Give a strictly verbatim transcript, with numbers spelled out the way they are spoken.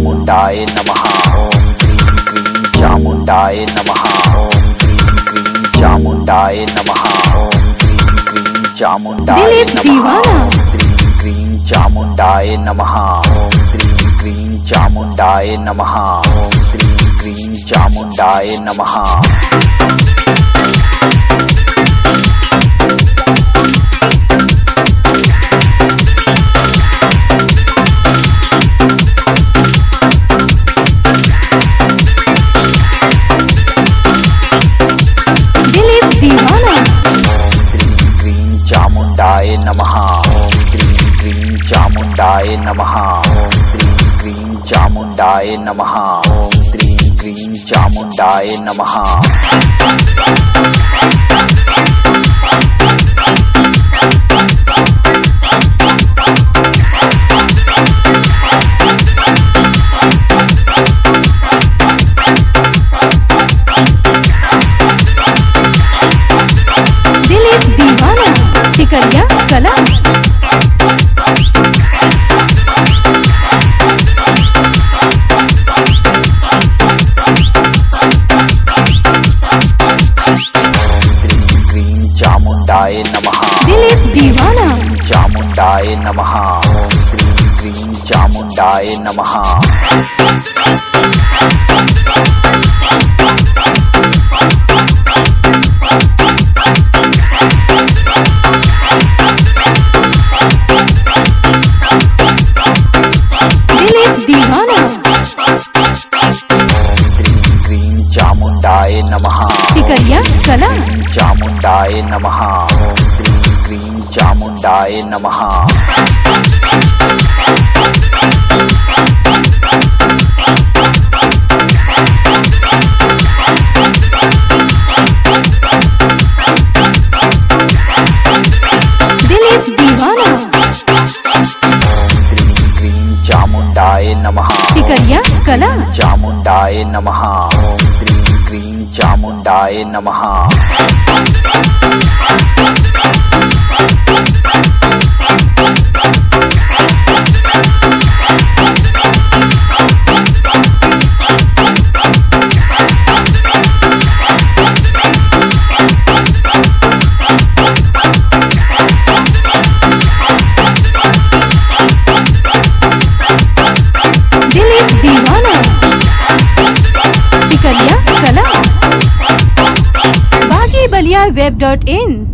चामुंडाय नमः। ओम क्रीं क्रीं चामुंडाय नमः। ओम क्रीं क्रीं चामुंडाय नमः। ओम क्रीं क्रीं चामुंडाय दिलीप नमः। दीवाना। ओम क्रीं क्रीं चामुंडाय नमः। ओम क्रीं क्रीं चामुंडाय नमः। ओम क्रीं क्रीं चामुंडाय नमः। चामुंडाय नमः। ओम क्रीं क्रीं चामुंडाय नमः। ओम क्रीं क्रीं चामुंडाय नमः। ओम क्रीं क्रीं चामुंडाय नमः। दिलीप दीवाना। सिकरिया कला। क्रीं क्रीं चामुंडाय नमः। दिलीप दीवाना। चामुंडाय नमः। ओम क्रीं क्रीं चामुंडाय नमः। चामुंडाय नमः। सिकरिया कला। चामुंडाय नमः। ओम क्रीं क्रीं चामुंडाय नमः। दिलीप दीवाना। क्रीं क्रीं चामुंडाय नमः। सिकरिया कला। चामुंडाय नमः। ओम क्रीं क्रीं चामुंडाय नमः। दिलीप दीवाना। सिकरिया कला। बागी बलिया वेब डॉट इन।